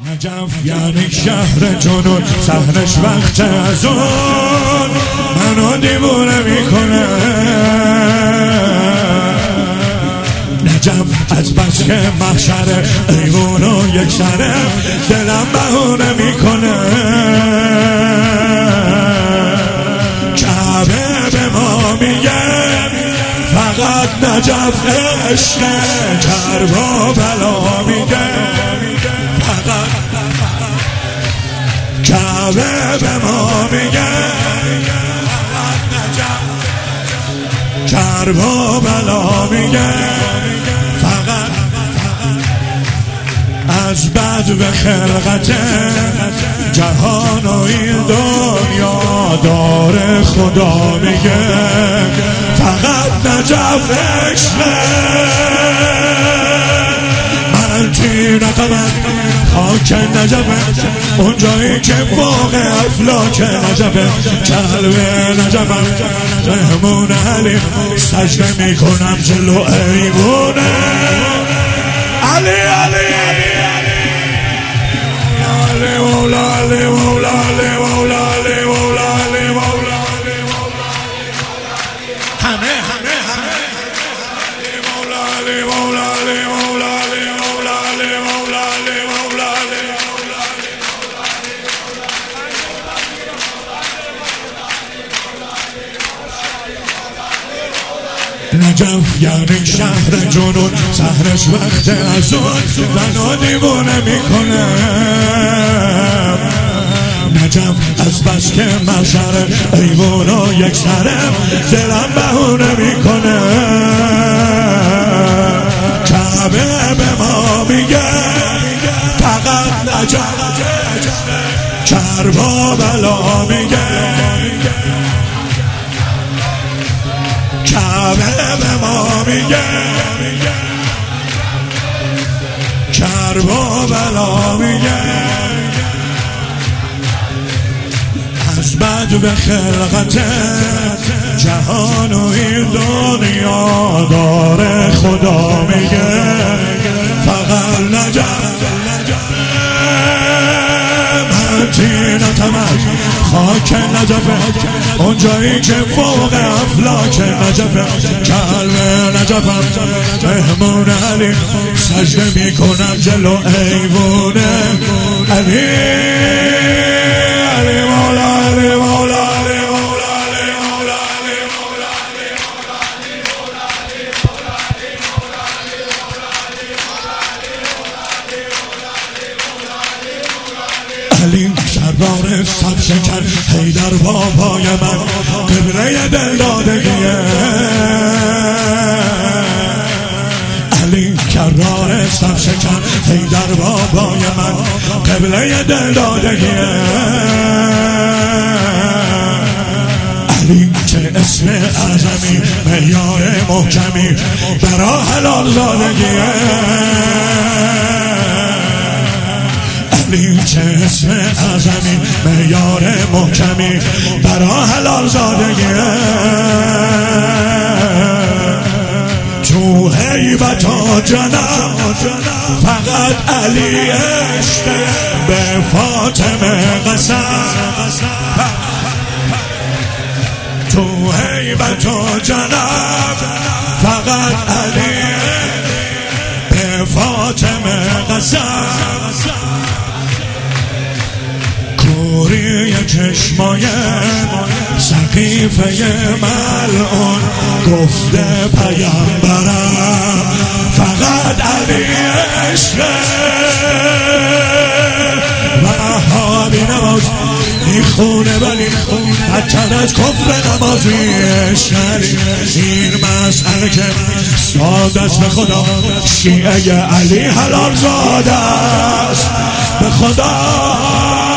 نجف یعنی شهر جنون، صحنش وقت از اون منو دیوونه میکنه. نجف از بس که محشره، ایوون و یک سره دلم بهونه میکنه. کعبه به ما میگه فقط نجف عشقه، کرب و بلا میگه فقط. کعبه به ما میگه فقط نجف، کرب و بلا میگه فقط. از بد و خلقت جهان و این دنیا داره خدا میگه فقط نجف عشقه. من تینتم خاک نجفه، اون جایی که فوق افلاک نجفه. کلب نجفم مهمون علی، سجده میکنم جلو ایوونه علی علی علی مولا علی مولا علی مولا علی مولا علی مولا همه همه همه علی مولا علی مولا علی مولا علی مولا علی مولا علی مولا علی نجف یعنی شهر جنون، سحرش وقت از اون منو دیوونه میکنه. نجف از بس که محشره، ایوون و یک سره دلم بهونه میکنه. کعبه به ما میگه فقط نجف، کرب و بلا میگه. کعبه به ما میگه کرب و بلا میگه. از بد و خلقت جهان و این دنیا داره خدا میگه فقط نجف. من تینتم خاک نجفه، اون جایی که فوق افلاک نجفه. کلب نجفم مهمون علی، سجده میکنم جلو ایوونه علی علی مولا علی مولا علی مولا علی مولا علی مولا علی سربار سب شکر حیدر بابای من، قبله دل دادگیه. علی کرار سب شکر حیدر بابای من، قبله دل دادگیه. علی چه اسم اعظمی، معیار محکمی برا حلال زادگیه. علی چه اسم اعظمی، معیار محکمی برا حلال زادگیه. تو هیبت و جنم فقط علی عشقه، به فاطمه قسم. تو هیبت و جنم فقط علی، به فاطمه قسم. کوری چشمای سقیفه ملعون، گفته پیامبرم فقط علی عشقه. وهابی نماز میخونه ولی بدتر از کفر نمازی عشق علی. این مسئله که ساده است به خدا، شیعه علی حلال زاده است به خدا.